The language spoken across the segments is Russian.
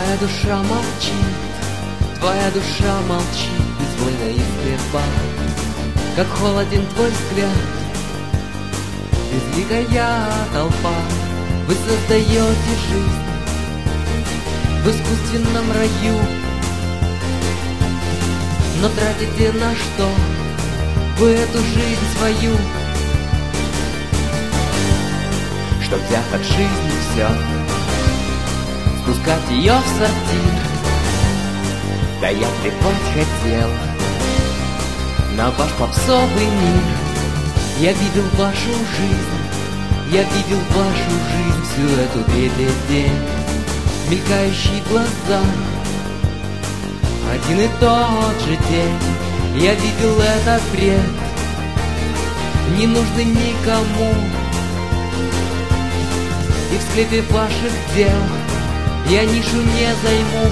Твоя душа молчит, твоя душа молчит, безвольно и слепа. Как холоден твой взгляд, безликая толпа. Вы создаете жизнь в искусственном раю, но тратите на что вы эту жизнь свою? Чтоб взяв от жизни все, спускать ее в сортир. Да я плевать хотел на ваш попсовый мир. Я видел вашу жизнь, я видел вашу жизнь, всю эту день, мелькающие глаза, один и тот же день. Я видел этот бред, не нужный никому. И в склепе ваших дел я нишу не займу,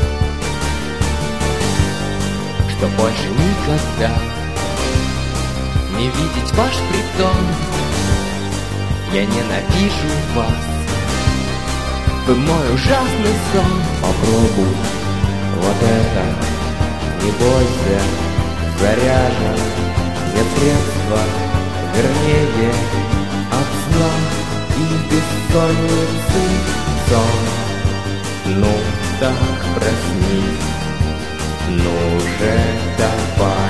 что больше никогда не видеть ваш притон. Я ненавижу вас, вы мой ужасный сон. Попробуй вот это, не бойся, заряжен. Нет средства, вернее, от сна и бессонницы сон. Ну так проснись, ну же давай.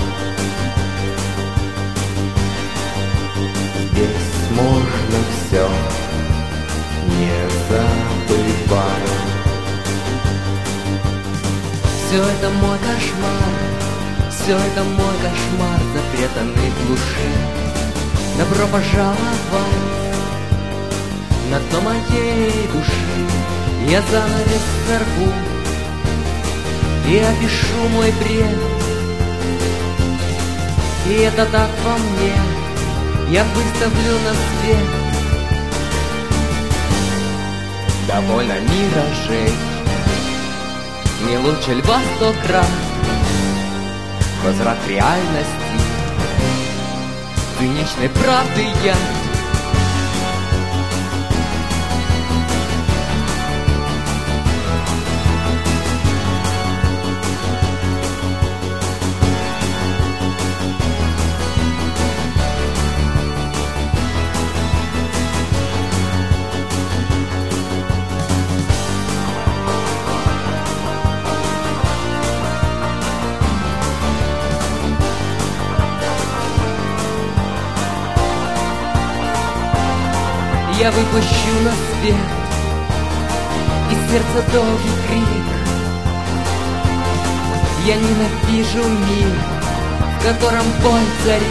Здесь можно все, не забывай. Все это мой кошмар, все это мой кошмар, запретанный в глуши. Добро пожаловать на дно моей души. Я занавес сорву и опишу мой бред. И это так во мне я выставлю на свет. Довольно миражей, не лучше ль во 100 крат возврат реальности, циничной правды я. Я выпущу на свет из сердца долгий крик. Я ненавижу мир, в котором боль царит.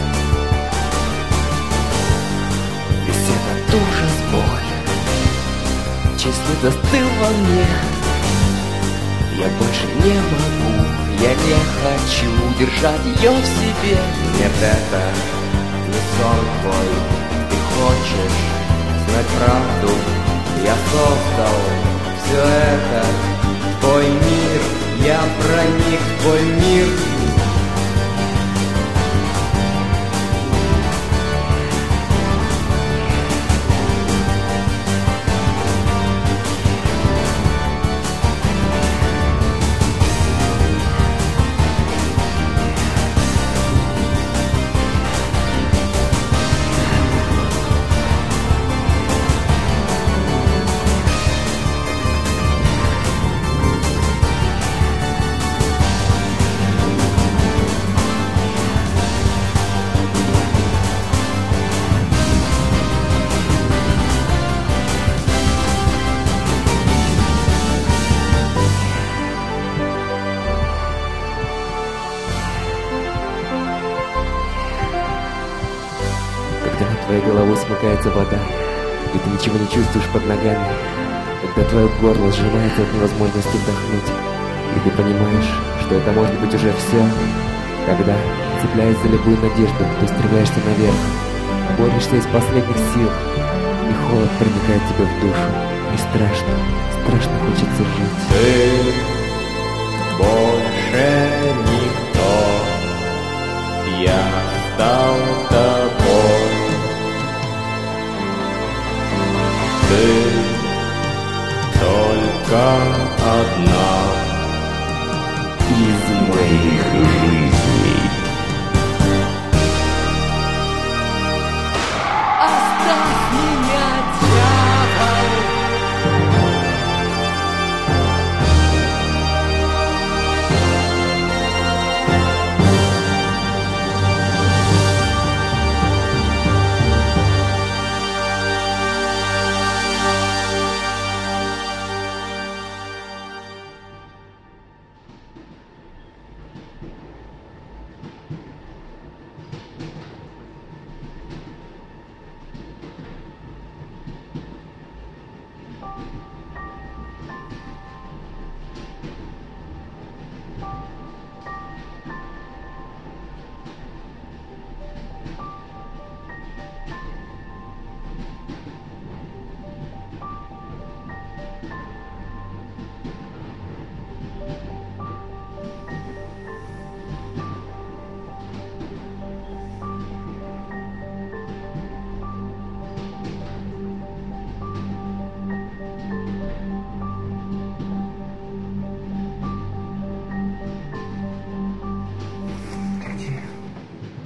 Весь этот ужас, боль, честно застыл во мне. Я больше не могу, я не хочу держать ее в себе. Нет, это не сон твой, ты хочешь знать правду. Я создал все это, твой мир, я проник в твой мир. Когда над твоей головой смыкается вода, и ты ничего не чувствуешь под ногами, когда твое горло сжимается от невозможности вдохнуть, и ты понимаешь, что это может быть уже все, когда, цепляясь за любую надежду, ты стремляешься наверх, борешься из последних сил, и холод проникает тебе в душу, и страшно, страшно хочется жить. Ты больше никто, я стал тобой. Ты только одна из моих жизней.